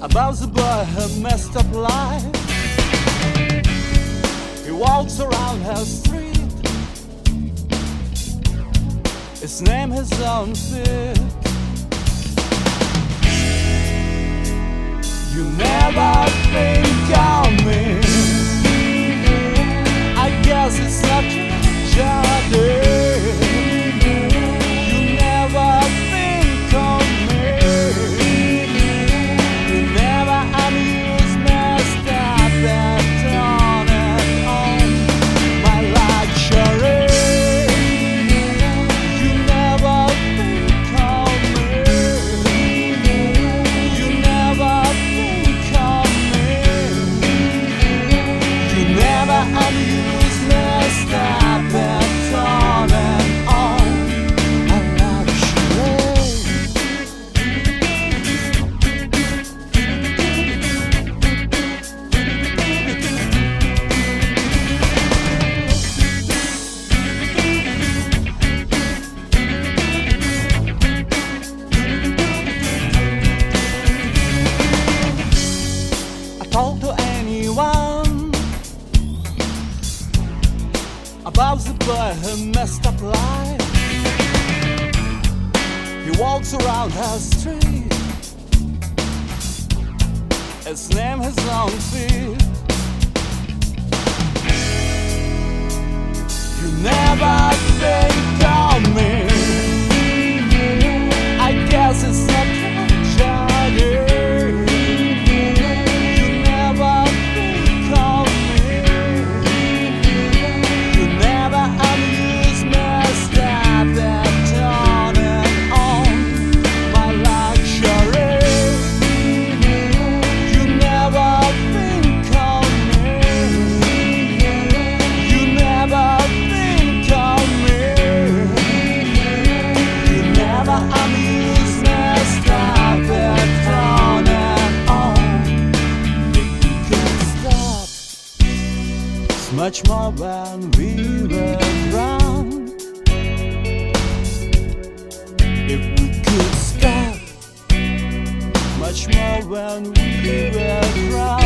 about the boy who messed up life. He walks around her street. His name is on fit. You never think of me. I guess it's not tragedy. You never think of me. You never amuse me, stop and on and on. My luxury. You never think of me. You never think of me. You never amuse me, stop and on and on. My luxury. I talk to anyone about the boy who messed up life. He walks around her street. His name is on feet. You never think of me. I guess it's not tragedy. You never think of me. You never amuse me, stop and on and on. My luxury. You never think of me. You never think of me. You never amuse me, stop and on and on. You can't stop. It's much more when we were drowned. If we could stop, much more when we were drowned.